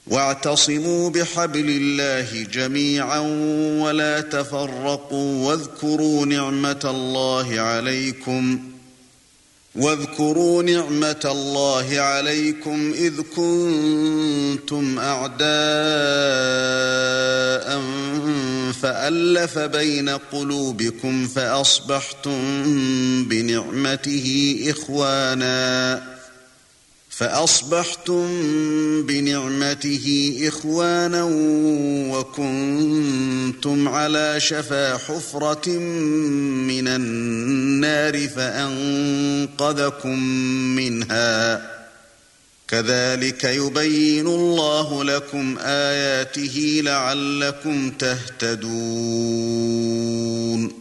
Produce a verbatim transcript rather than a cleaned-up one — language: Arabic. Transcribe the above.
واعتصموا بحبل الله جميعا ولا تفرقوا واذكروا نعمة الله عليكم واذكروا نعمة الله عليكم إذ كنتم أعداء فألف بين قلوبكم فأصبحتم بنعمته إخوانا فأصبحتم بنعمته إخوانا وكنتم على شفا حفرة من النار فأنقذكم منها كذلك يبين الله لكم آياته لعلكم تهتدون